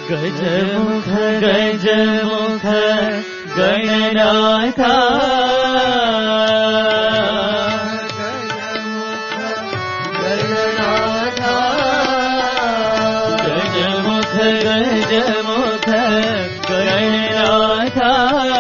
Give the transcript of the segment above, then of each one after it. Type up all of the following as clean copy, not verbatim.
गजमुख गजमुख गणनाथ गजमुख गजमुख गणनाथ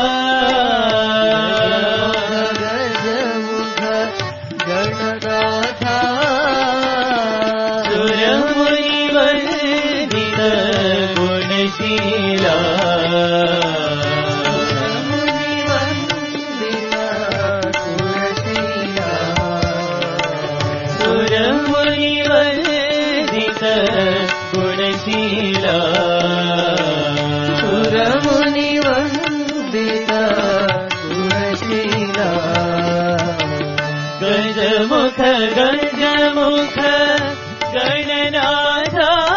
गजमुख गजमुख गणनाथ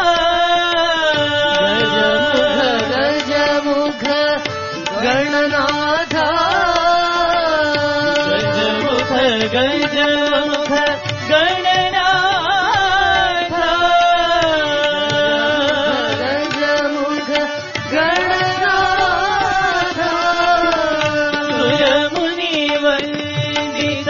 गजमुख गणनाथ गजमुख गजमुख गणनाथ गजमुख गणनाथ सुरमुनि वंदित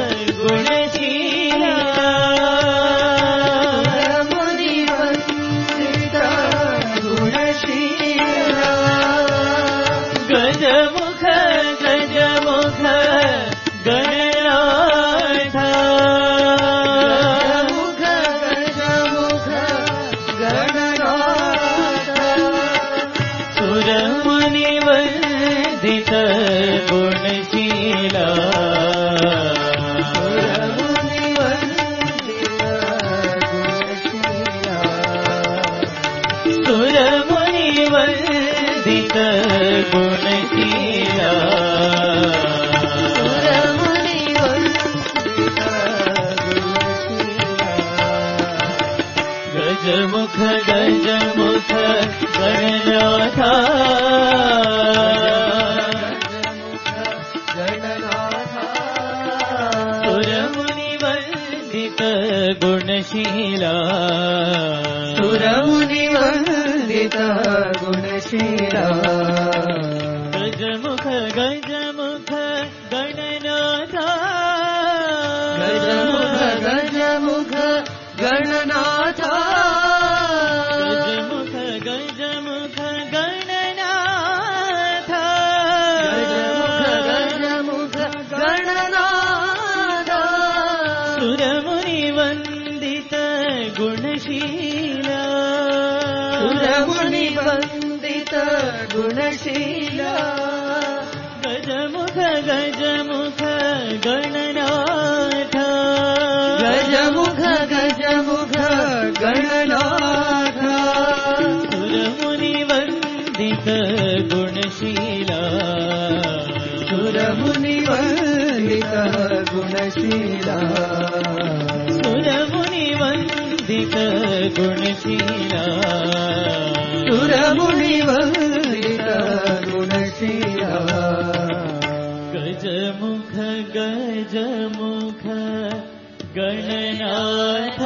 गजमुख गजमुख गणनाथ गजमुख गजमुख गणनाथ सुरमुनि वंदित गुणशीला सुरमुनि वंदित गुणशीला सुरमुनि वंदित गुणशीला सुरमुनि वंदित गुणशीला गजमुख गजमुख गणनाथ गणनाथ सुरमुनि वंदित गुणशीला सुरमुनि वंदित गुणशीला गजमुख गजमुख गणनाथ गजमुख गजमुख गणनाथ गजमुख गजमुख गणनाथ गजमुख गजमुख गणनाथ सुरमुनि वंदित गुणशीला सुरमुनि वंदित गुणशीला गजमुख गजमुख गणनाथ गजमुख गजमुख गणनाथ सुरमुनि वंदित गुणशीला सुरमुनि वंदित गुणशीला सुरमुनि वंदित गुणशीला सुरमुनि वंदित गुणशीला गजमुख गजमुख गणनाथ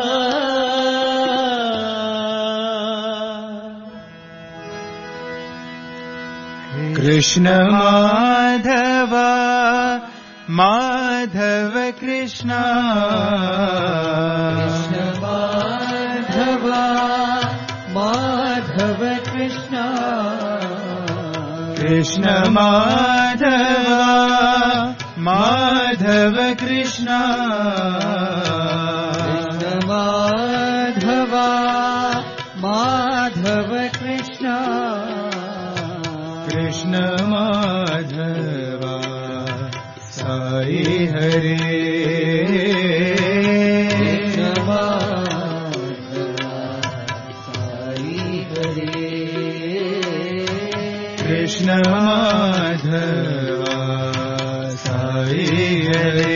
कृष्ण माधव माधव कृष्ण कृष्ण माधव माधव कृष्ण कृष्ण माधव माधव कृष्ण माधव माधव कृष्ण कृष्ण माधव साई हरे कृष्ण माधव साई हरे कृष्ण माधव साई हरे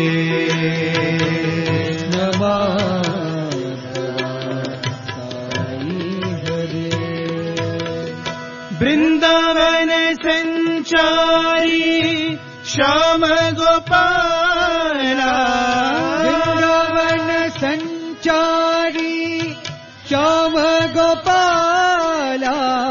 वृंदावन संचारी श्याम गोपाला वृंदावन संचारी श्याम गोपाला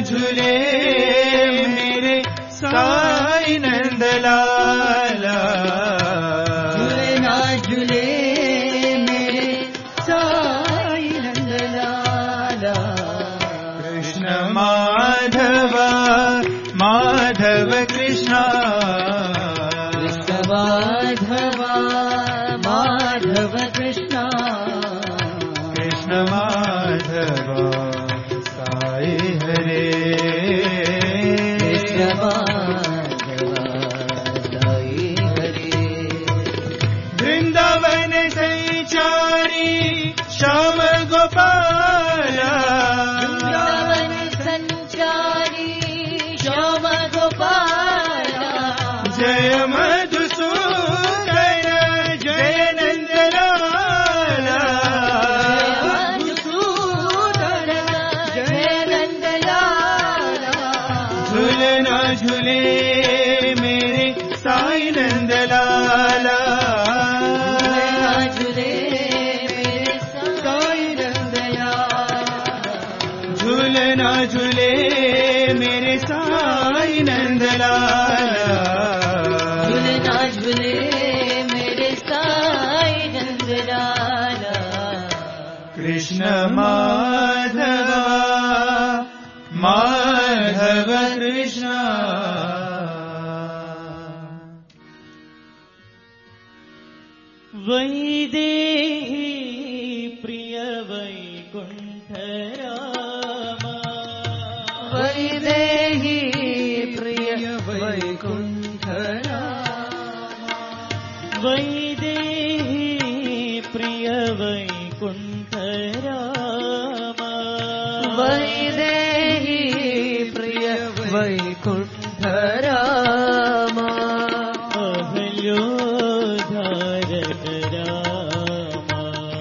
झूले मेरे साई नंदलाला झूले ना झूले मेरे साई नंदलाला कृष्ण माधव माधव कृष्ण कृष्ण माधव माधव कृष्ण कृष्ण माधव साई हरे कृष्ण माधव साई हरे वृंदावन संचारी श्याम गोपाला वृंदावन संचारी श्याम गोपाला जय मधुसूदन जय नंदलाला मधुसूदन जय नंदलाला झूलना झूले मेरे साई नंदलाला झूले मेरे साई नंदलाला झूलना झूले मेरे साई नंदलाला झूलना झूले मेरे साई नंदलाला कृष्ण माधव माधव कृष्ण वैदेही प्रिय वैकुंठ रामा वैदेही प्रिय वैकुंठ रामा वैदेही प्रिय वैकुंठ रामा वैदेही प्रिय वैकुंठ रामा अहल्योद्धारक रामा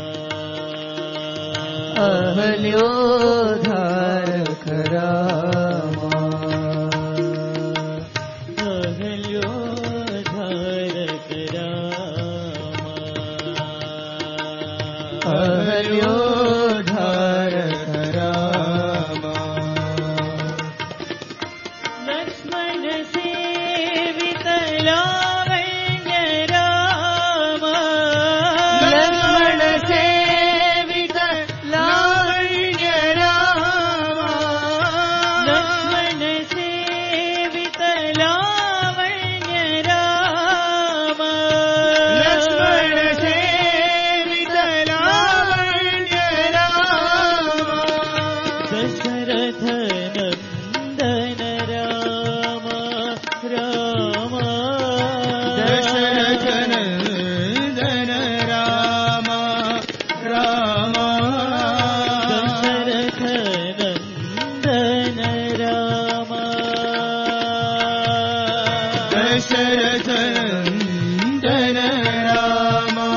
अहल्योद्धारक रामा अहल्योद्धारक रामा अहल्योद्धारक रामा लक्ष्मण सेवित लावण्य रामा लक्ष्मण सेवित लावण्य रामा लक्ष्मण सेवित लावण्य रामा लक्ष्मण सेवित लावण्य रामा दशरथ नंदन रामा रामा दशरथ नंदन रामा रामा दशरथ नंदन रामा दशरथ नंदन रामा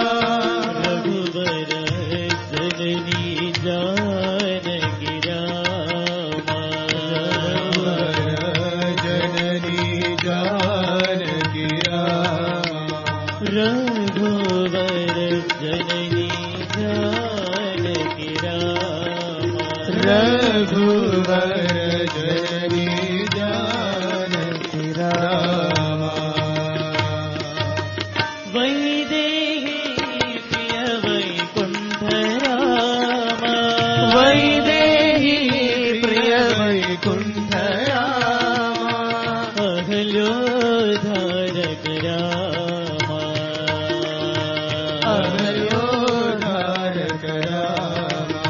रघुवर जननी जानकी रामा जननी जानकी रामा रघुवर जननी जानकी रामा रघुवर जननी जानकी रामा वैदेही प्रिय वैकुंठ रामा वैदेही प्रिय वैकुंठ रामा अहल्योद्धारक रामा अहल्योद्धारक रामा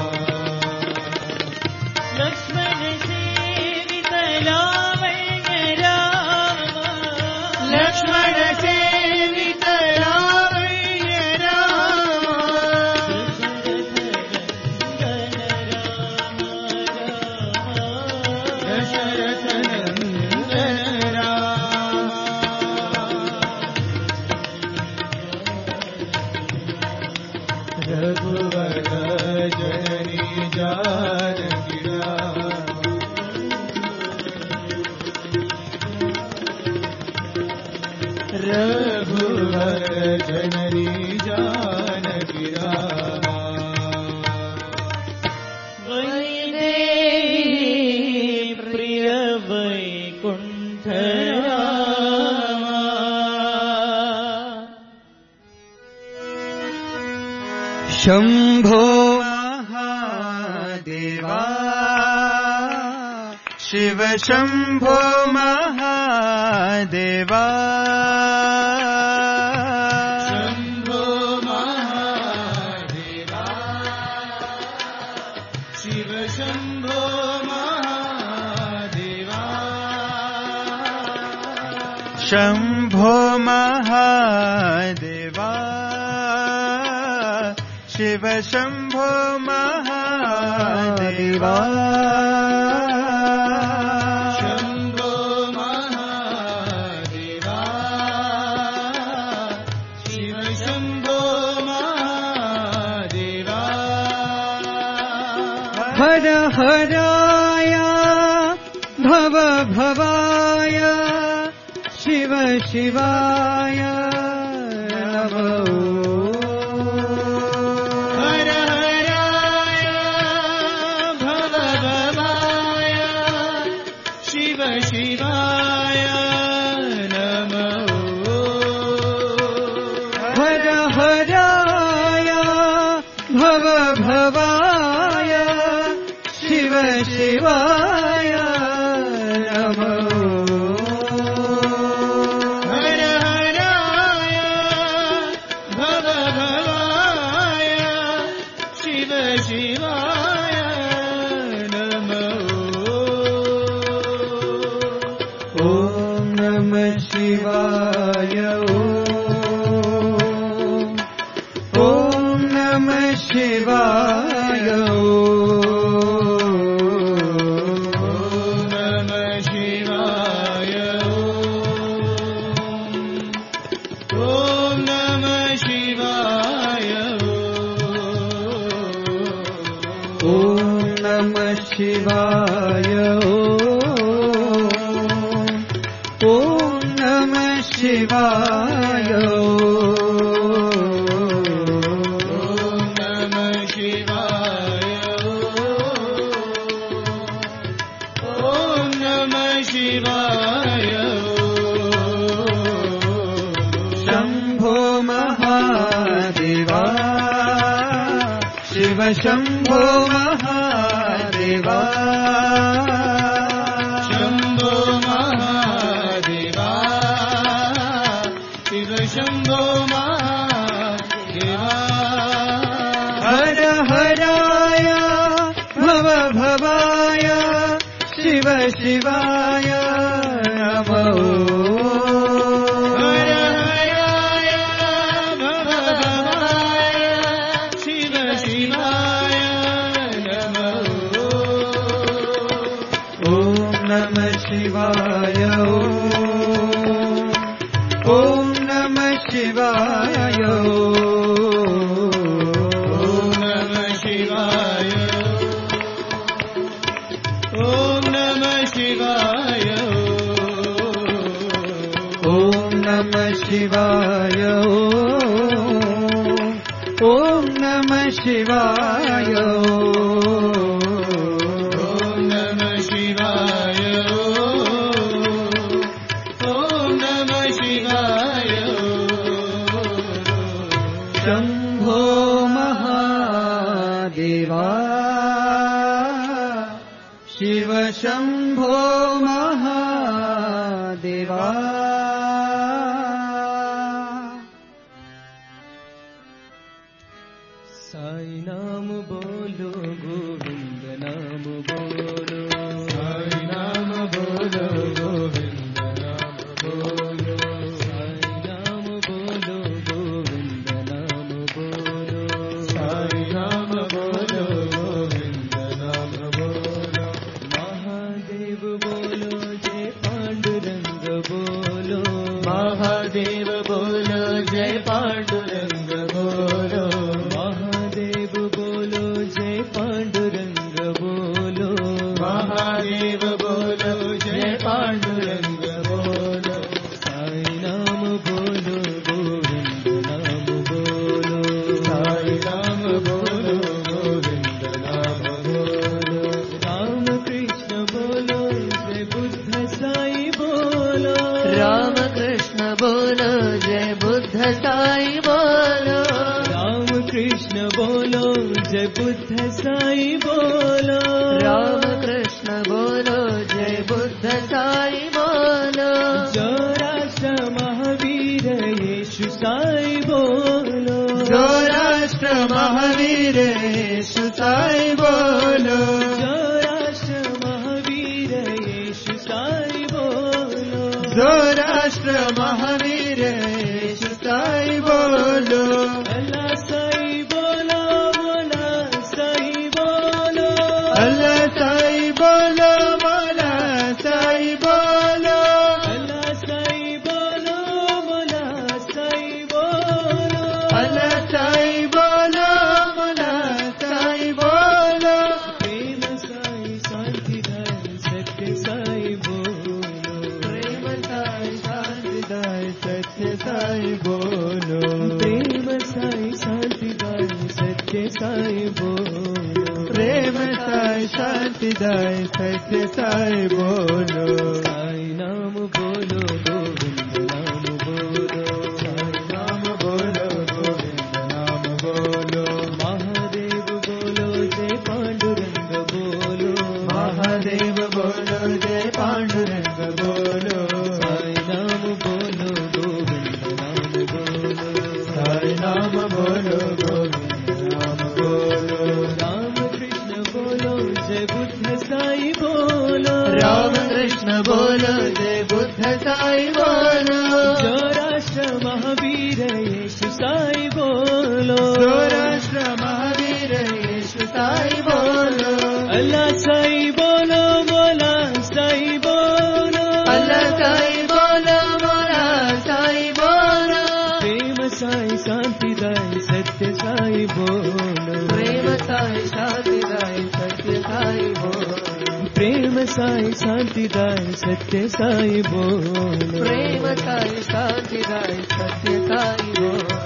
लक्ष्मण सेवित लावण्य रामा लक्ष्मण सेवित लावण्य रामा दशरथ नंदन रामा दशरथ नंदन रामा रघुवर जननी जानकी रामा रघुवर जननी जानकी रामा वैदेही शंभो महादेवा शिव शंभो महादेवा शंभो महादेवा शिव शंभो महादेवा शंभो महादेवा शिव शंभो महादेवा शंभो महादेवा शिव शंभो महादेवा हर हराय भव भवाय शिव शिवाय नमो हर हराय भव भवाय शिव शिवाय नमो हर हराय भव भवाय शिव शिवाय नमो हर हराय भव भवाय शिव शिवाय नमो ॐ नमः शिवाय ॐ नमः शिवाय नमः शिवाय ॐ नमः शिवाय ॐ नमः शिवाय ॐ नमः शिवाय नमः शिवाय ॐ नमः शिवाय शंभो महादेवा शिव शंभो महादेवा शंभो महादेवा शिव शंभो महादेवा हर हराय भव भवाय शिव शिवाय नमो हर हराय भव भवाय शिव शिवाय नमो ॐ नमः शिवाय ॐ नमः शिवाय नमः शिवाय ॐ नमः शिवाय ॐ नमः शिवाय ॐ नमः शिवाय नमः शिवाय ॐ नमः शिवाय शंभो महादेवा शिव शंभो महादेवा साई नाम बोलो गोविंद नाम बोलो साई नाम बोलो गोविंद नाम बोलो साई नाम बोलो गोविंद नाम बोलो साई नाम बोलो गोविंद नाम बोलो महादेव बोलो जय पांडुरंग बोलो महादेव बोलो जय पांडुरंग बोलो महादेव बोलो जय पांडुरंग बोलो महादेव बोलो जय पांडुरंग बोलो साई नाम बोलो गोविंद नाम बोलो साई नाम बोलो गोविंद नाम बोलो राम कृष्ण बोलो जय बुद्ध साई बोलो राम कृष्ण बोलो जय बुद्ध साई बोलो राम जय बुद्ध साई बोलो। राम कृष्ण बोलो जय बुद्ध साई बोलो। जो राष्ट्र महावीर येशु साई बोलो। जो राष्ट्र महावीर येशु साई बोलो। जो राष्ट्र महावीर येशु साई बोलो। जो राष्ट्र महावीर येशु साई बोलो। अल्लाह साई बोलो मोला साई बोलो। अल्लाह साई बोलो मोला साई बोलो। अल्लाह साई बोलो मोला साई बोलो। अल्लाह साई बोलो मोला साई बोलो। प्रेम साई शांति दाय सत्य साई बोलो। प्रेम साई शांति दाय सत्य साई बोलो। प्रेम साई शांति दाय सत्य साई बोलो। प्रेम साई शांति दाय सत्य साई बोलो। साई नाम बोलो गोविंद नाम बोलो। साई नाम बोलो गोविंद नाम बोलो। महादेव बोलो जय पांडुरंग बोलो। महादेव बोलो जय पांडुरंग बोलो। साई नाम बोलो गोविंद नाम बोलो। साई नाम बोलो गोविंद नाम बोलो। राम कृष्ण बोलो जय बुद्ध साई बोलो। राम कृष्ण बोलो जय बुद्ध साई बोलो। जो राष्ट्र महावीर येशु साई बोलो। जो राष्ट्र महावीर येशु साई बोलो। अल्लाह साई बोलो मोला साई बोलो। अल्लाह साई बोलो मोला साई बोलो। प्रेम साई शांति दाय सत्य साई बोलो। प्रेम साई शांति दाय सत्य साई बोलो। प्रेम साई शांति दाय सत्य साई बोलो। प्रेम साई शांति दाय सत्य साई बोलो।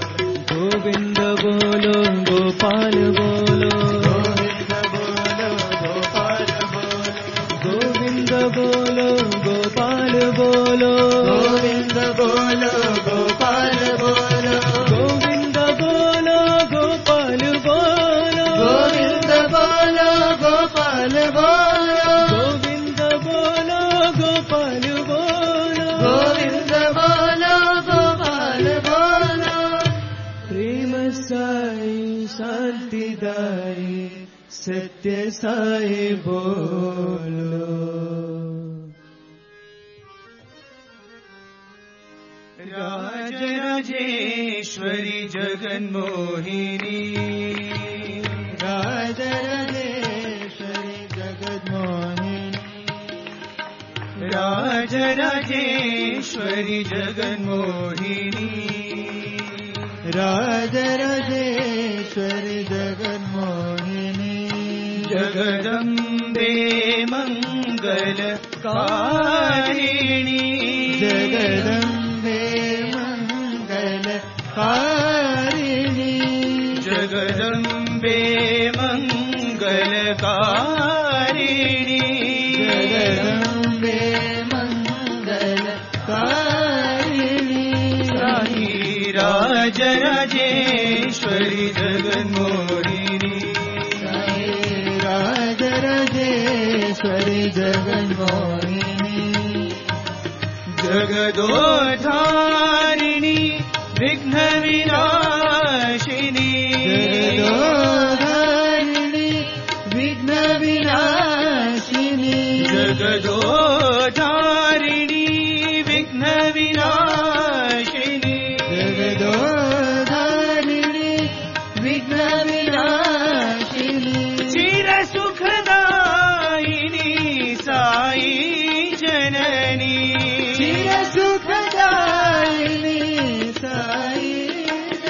गोविंद बोलो गोपाल बोलो। गोविंद बोलो गोपाल बोलो। गोविंद बोलो गोपाल बोलो। गोविंद बोलो गोपाल बोलो। गोविंद बोलो गोपाल बोलो। गोविंद बोलो गोपाल बोलो। गोविंद बोलो गोपाल बोलो। गोविंद बोलो गोपाल बोलो। प्रेम साई शांति दाय सत्य साई बोलो। राजराजेश्वरी जगन्मोहिनी। राजराजेश्वरी जगन्मोहिनी। राजराजेश्वरी जगन्मोहिनी। राजराजेश्वरी जगन्मोहिनी। जगदम्बे मङ्गलकारिणी। जगदम्बे मङ्गलकारिणी। जगदम्बे मङ्गलकारिणी। जगदम्बे मङ्गलकारिणी। साई राजराजेश्वरी जगन्मोहिनी। साई राजराजेश्वरी जगन्मोहिनी। जगदोद्धारिणी विघ्नविनाशिनी। जगदोद्धारिणी विघ्नविनाशिनी। जगदोद्धारिणी विघ्नविनाशिनी। जगदोद्धारिणी विघ्नविनाशिनी। चिरसुखदायिनी साई जननी। चिरसुखदायिनी साई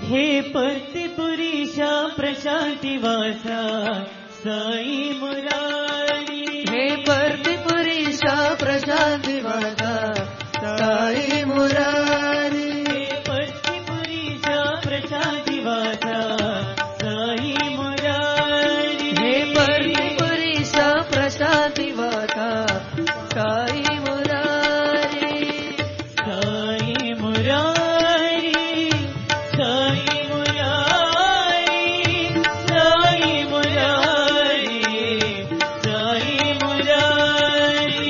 हे पर्तिपुरीशा प्रशान्तिवासा साई मुरारी हे पर्तिपुरीशा प्रशान्तिवासा साई मुरारी हे पर्तिपुरीशा प्रशान्तिवासा साई मुरारी हे पर्तिपुरीशा प्रशान्तिवासा साई मुरारी साई मुरारी साई मुरारी साई मुरारी साई मुरारी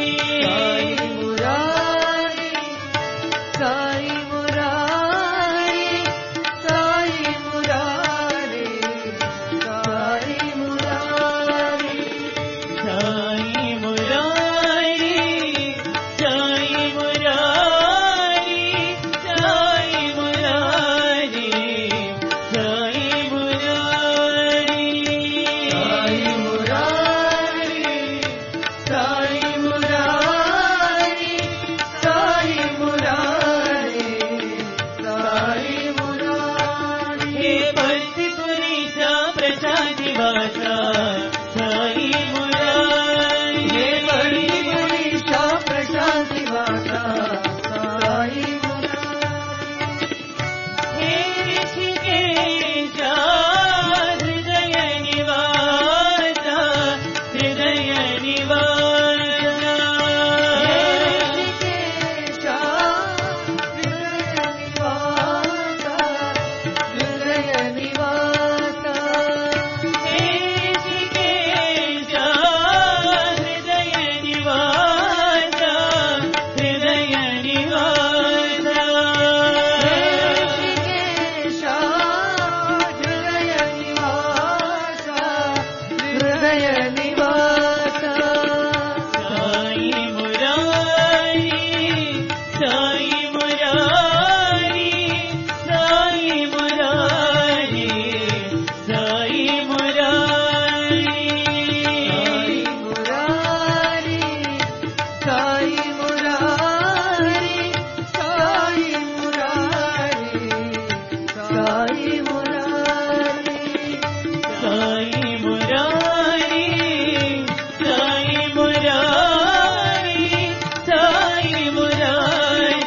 साई मुरारी साई मुरारी साई मुरारी साई मुरारी साई मुरारी साई मुरारी साई मुरारी साई मुरारी साई मुरारी हे पर्तिपुरीशा प्रशान्तिवासा साई मुरारी हे पर्तिपुरीशा प्रशान्तिवासा साई मुरारी हे ऋषिकेशा हृदय निवासा हृदय निवासा ऋषिकेशा हृदय निवासा हे ऋषिकेशा हृदय निवासा हृदय निवासा ऋषिकेशा हृदय निवासा हृदय निवासा साई मुरारी साई मुरारी साई मुरारी साई मुरारी साई मुरारी साई मुरारी साई मुरारी साई मुरारी साई मुरारी साई मुरारी साई मुरारी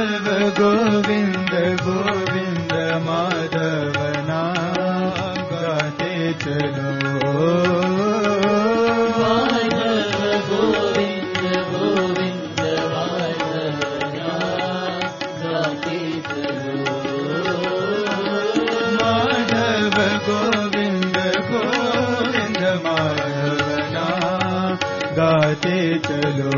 माधव गोविंद गोविंद माधव नाम गाते चलो माधव गोविंद गोविंद माधव नाम गाते चलो माधव गोविंद गोविंद माधव नाम गाते चलो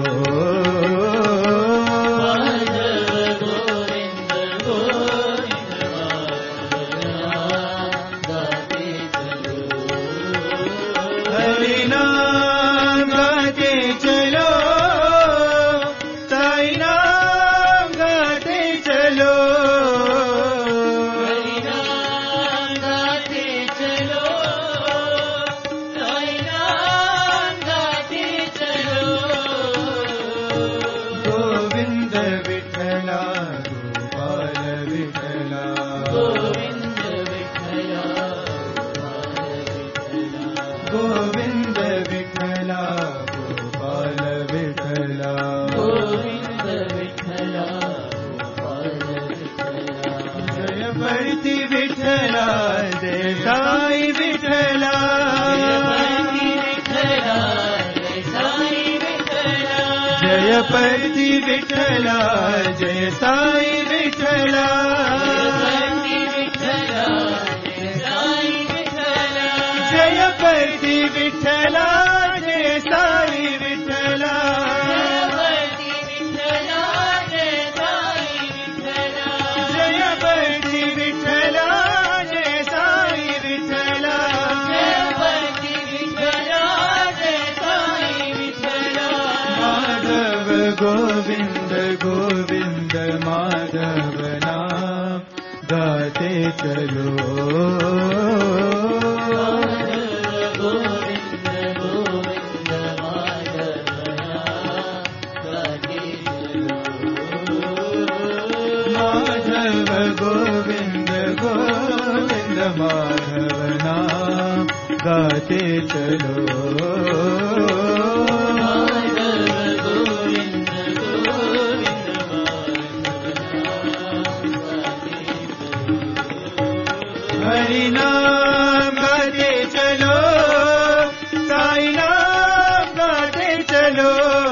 जयपति विठला जय साई विठला जयपति विठला जय साई विठला जयपति विठला जय साई विठला गोविंद गोविंद माधव नाम गाते चलो गोविंद गोविंद माधव नाम गाते चलो माधव गोविंद गोविंद माधव नाम गाते चलो हरि नाम गाते चलो साई नाम गाते चलो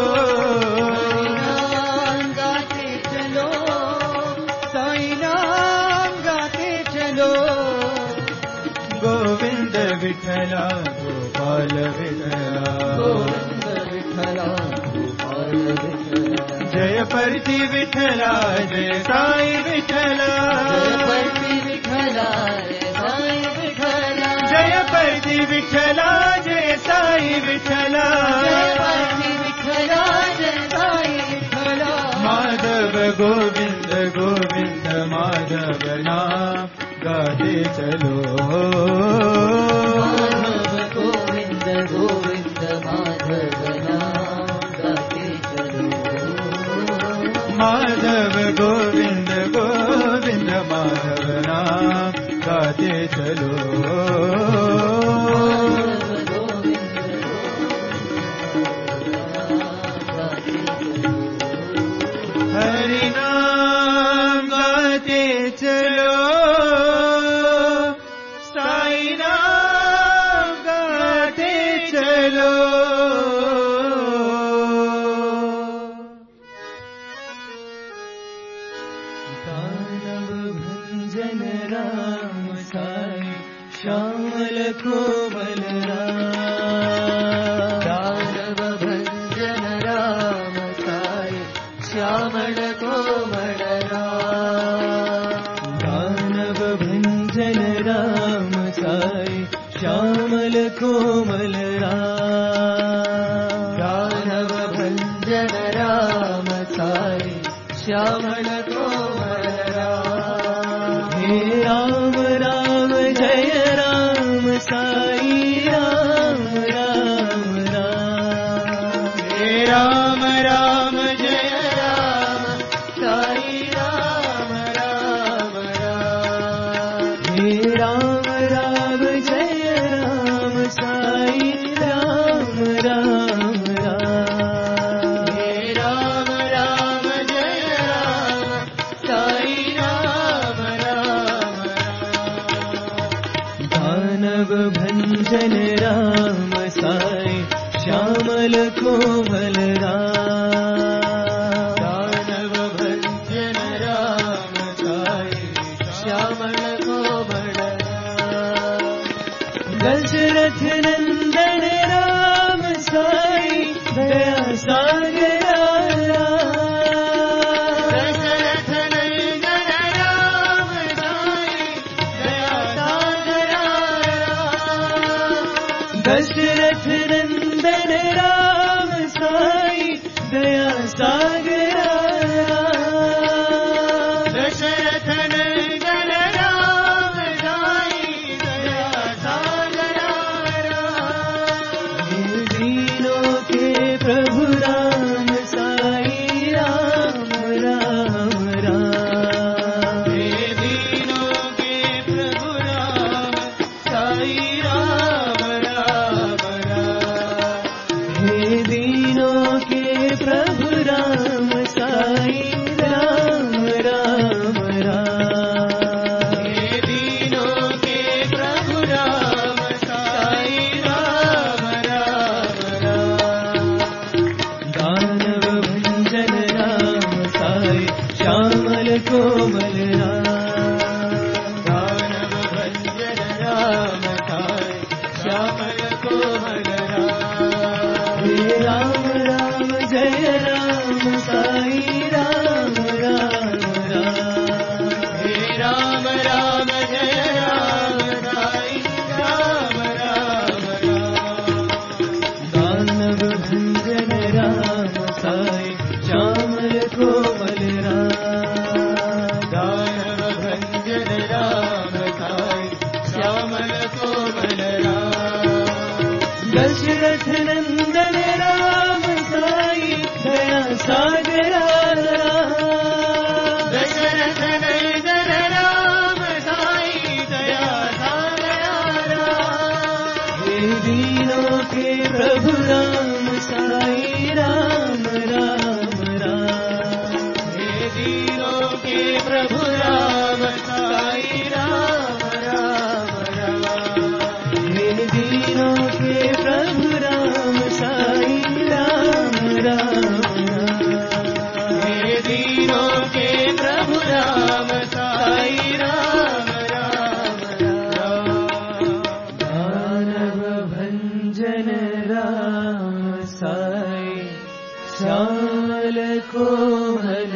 गाते चलो साई नाम गाते चलो गोविंद विठला गोपाल विठला गोविंद विठला गोपाल विठला जयपति विठला जय साई विठला जयपति विठला जयपति विठला जय साई विठला जयपति विठला जय साई विठला माधव गोविंद गोविंद माधव नाम गाते चलो माधव गोविंद गोविंद माधव नाम गाते चलो माधव गोविंद गोविंद माधव नाम गाते चलो हरि नाम गाते चलो साई नाम गाते चलो दानव भंजन राम साई श्यामल कोमल राम दानव भंजन राम साई श्यामल कोमल राम दानव भंजन राम साई श्यामल कोमल राम दानव भंजन राम साई श्यामल कोमल राम हे राम राम जय राम साई राम राम राम हे राम राम जय राम साई राम राम राम हे राम राम जय राम साई राम राम राम हे राम राम जय राम कोमल राम, दानव भंजन राम साई श्यामल कोमल राम, दशरथ नंदन राम साई दया सागर दशरथ नंदन राम साई दया सागर दशरथ नंदन राम साई दया सागर दशरथ नंदन राम साई दया सागर दीनों के प्रभु राम साई राम राम राम, दीनों के प्रभु राम साई राम राम राम, हे दीनों के प्रभु राम साई राम राम राम, हे दीनों के प्रभु राम साई राम राम राम, दानव भंजन राम साई श्यामल कोमल राम, दानव भंजन राम साई श्यामल कोमल राम, हे राम राम जय राम साई राम राम राम, हे राम राम जय राम साई राम राम राम, दानव भंजन राम साई श्यामल कोमल राम, दानव भंजन राम साई श्यामल कोमल राम, दशरथ नंदन राम साई दया सागर दशरथ नंदन राम साई दया सागर हे दीनों के प्रभु राम साई राम राम राम, हे दीनों के प्रभु राम साई राम राम राम, हे दीनों के प्रभु राम साई राम राम राम, हे दीनों के प्रभु राम साई राम राम राम, दानव भंजन राम साई श्यामल कोमल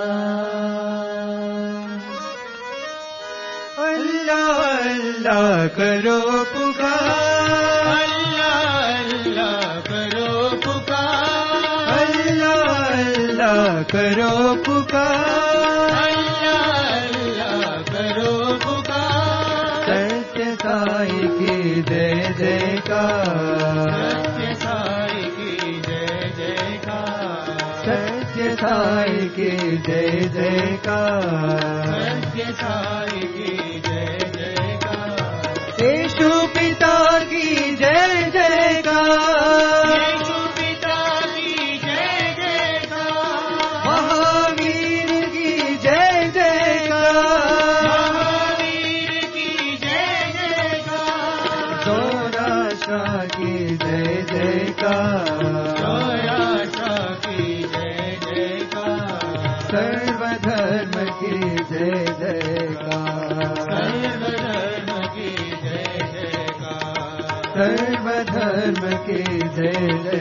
राम, अल्लाह अल्लाह करो पुकार, अल्लाह अल्लाह करो पुकार, अल्लाह अल्लाह करो पुकार, अल्लाह अल्लाह करो पुकार, सत्य साई की जय जयकार, सत्य साई की जय जयकार, सत्य साई की जय जयकार, सत्य साई की जय जयकार, यीशु पिता की जय जयकार, यीशु पिता की जय जयकार, महावीर की जय जयकार, महावीर की जय जयकार, चौराशा की जय जयकार, चौराशा की जय जयकार, सर्वधर्म की जय जयकार, सर्वधर्म की जय जयकार, सर्वधर्म की जय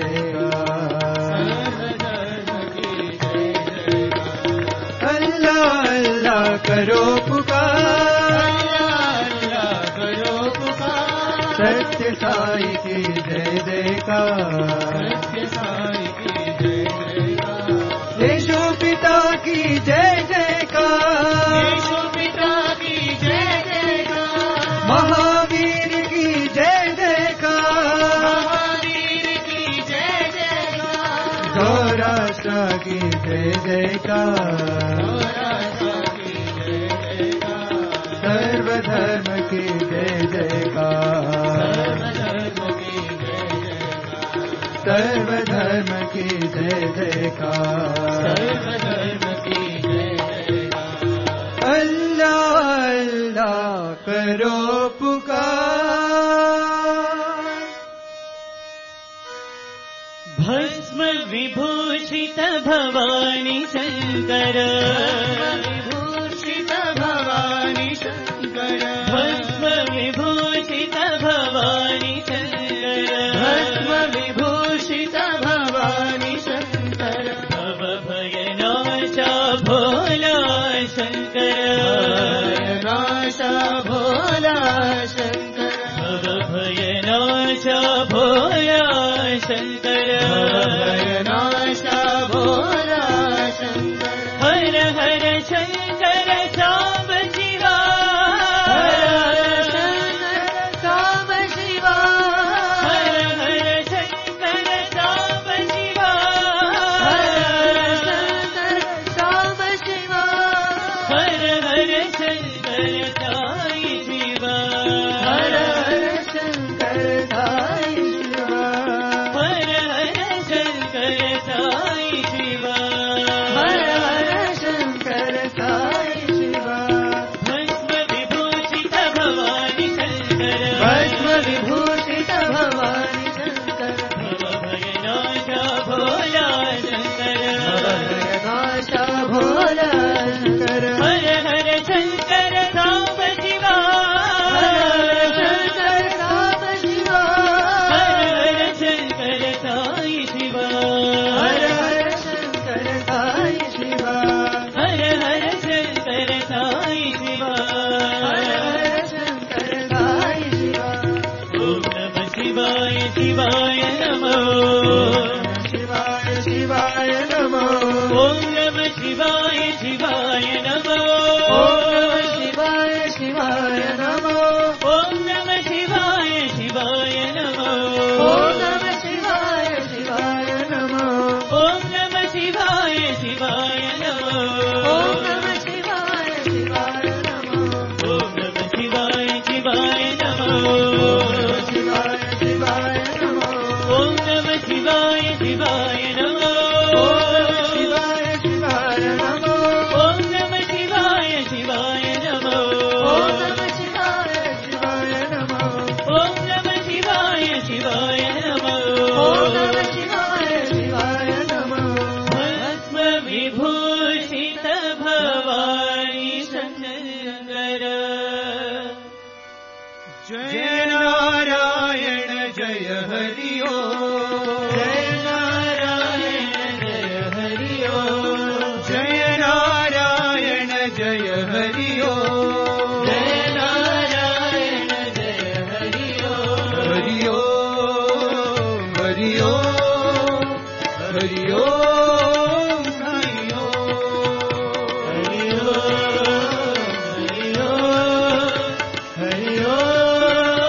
जयकार, सर्वधर्म की जय जयकार, अल्लाह अल्लाह करो पुकार, अल्लाह अल्लाह करो पुकार, सत्य साई की जय जयकार, सत्य साई की जय जयकार, यीशु पिता की जय जयकार, यीशु पिता की जय जयकार, महावीर की जय जयकार, महावीर की जय जयकार, गौराष्ट्र की जय जयकार, चौराशा की जय जयकार, सर्वधर्म की जय जयकार, सर्वधर्म की जय जयकार, सर्वधर्म की जय जयकार, सर्वधर्म की जय जयकार, अल्लाह अल्लाह करो पुकार, भय विभूषित भवानी शंकर विभूषित भवानी शंकर भस्म विभूषित भवानी शंकर भस्म विभूषित भवानी शंकर भव भयनाशा भोला शंकर नाशा भोला शंकर भव भयनाशा भोला शंकर नाशा भोला शंकर हर हर शंकर साम शिवा साम शिवा हर हर शंकर साम शिवा साम शिवा हर हर शंकर साई शिवा हर हर शंकर साई शिवा हर हर शंकर साई शिवा हर हर शंकर साई शिवा भस्म विभूषित भवानी शंकर भस्म विभूषित भवानी शंकर भव भयनाशा भोला शंकर नाशा भोला शंकर हर हर शंकर साम शिवा शंकर साम शिवा हर हर शंकर साई शिवा हर हर शंकर साई शिवा हर हर शंकर साई शिवा हर हर शंकर साई शिवा ओम नमः शिवाय शिवाय नमो शिवाय शिवाय नमो ओम नमः शिवाय शिवाय नमो ओम नमः शिवाय शिवाय नमो ओम नमः शिवाय शिवाय नमो ओम नमः शिवाय शिवाय नमो ओम नमः शिवाय शिवाय नमो ओम नमः शिवाय शिवाय नमो ओम नमः शिवाय शिवाय नमो शिवाय शिवाय नमो ओम नमः शिवाय शिवाय नमो शिवाय शिवाय नमो ओम नमः शिवाय शिवाय नमो ओम नमः शिवाय शिवाय नमो ओम नमः शिवाय शिवाय नमो ओम नमः शिवाय शिवाय नमो भस्म विभूषित भवानी शंकर जय नारायण जय हरि ओम जय नारायण जय हरि ओम जय नारायण जय हरि ओम जय नारायण जय हरि ओम हरि ओम हरि ओम हरि ओम हरि ओम हरि ओम हरि ओम हरि ओम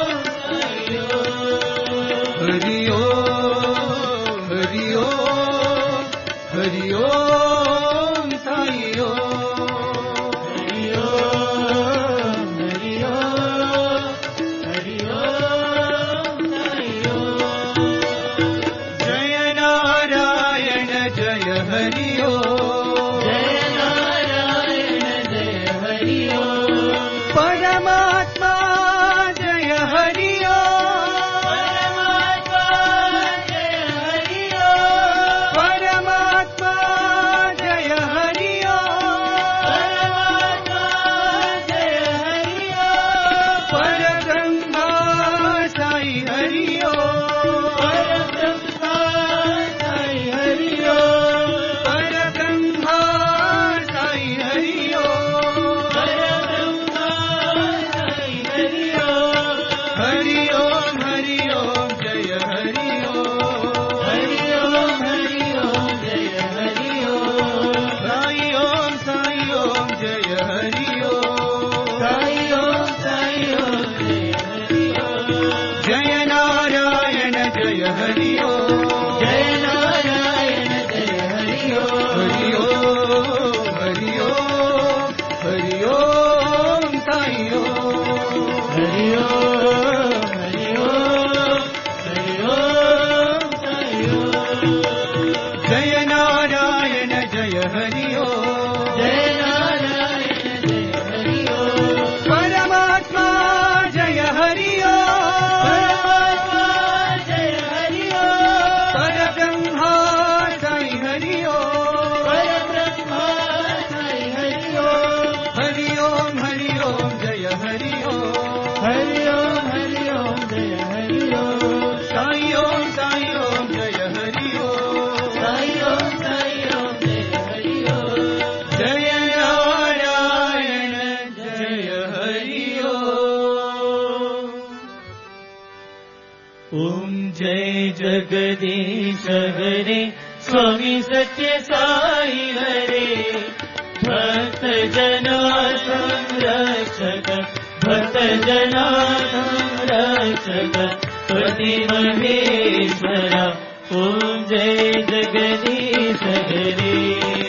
जगदीश हरे स्वामी सत्य साई हरे भक्त जना संरक्षक भक्त जना संरक्षक पति महेश्वरा ओम जय जगदीश हरे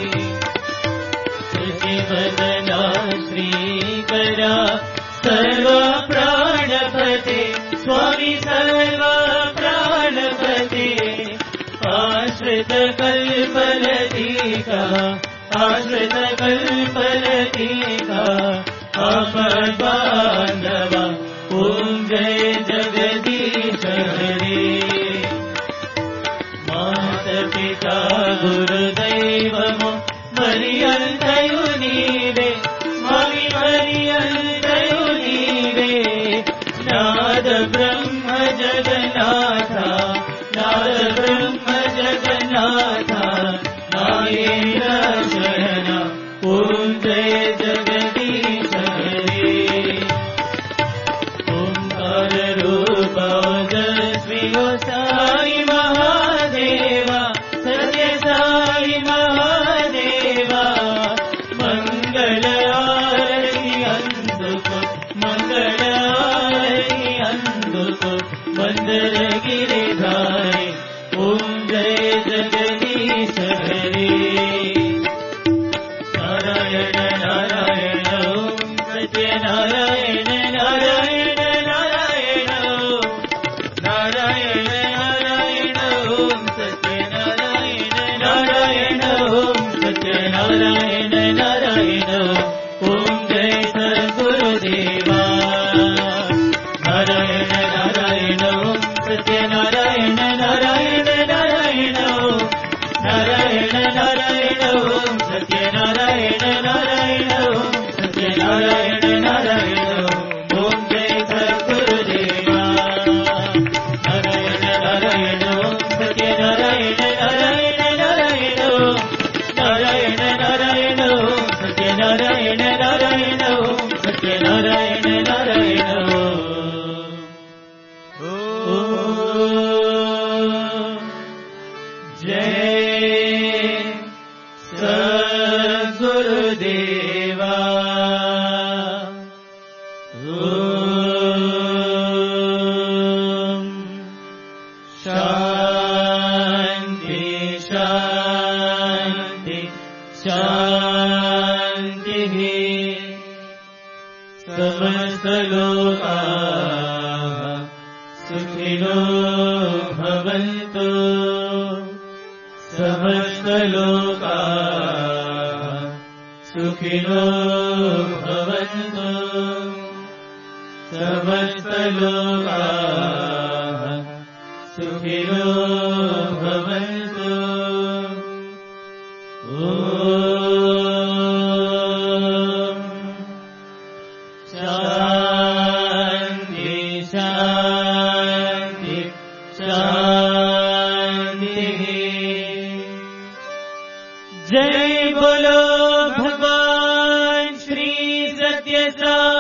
सचिवदना श्रीकरा सर्व प्राणपते स्वामी सर्व प्राणपते आश्रित कल्पलतिका आश्रित कल्पलतिका आपद्बान्धवा ओम जय जगदीश हरे माता गुरुदैवमो मरियन्तयु नीवे स्वामी मरियन्तयु नीवे नाद ब्रह्म जगन्नाथा नाद ब्रह्म जगन्नाथा नागेन्द्र शरण ओम जय जगदीश हरे ओंकार रूप ओजस्वी साई महादेवा सत्य साई महादेवा मंगल आरती अंदुको मंगल आरती अंदुको मंदर गिरिधारी ओम जय जगदीश हरे नारायण नारायण ओम सत्य नारायण नारायण नारायण ओम नारायण नारायण ओम सत्य नारायण नारायण ओम सत्य नारायण नारायण ओम जय सद्गुरुदेवा नारायण नारायण ओम सत्य नारायण नारायण नारायण ओम नारायण नारायण ओम सत्य नारायण नारायण ओम सत्य नारायण नारायण ओम जय सद्गुरुदेवा नारायण नारायण ओम सत्य नारायण नारायण नारायण ओम नारायण नारायण ओम सत्य नारायण नारायण ओम सत्य नारायण नारायण जय सद्गुरुदेवा ओम शांति शांति शांति समस्त लोकाः सुखिनो भवन्तु समस्त लोकाः सुखिनो भवन्तु समस्त लोकाः सुखिनो भवन्तु ओम शांति शांति शांति जय बोलो भगवान श्री सत्य साई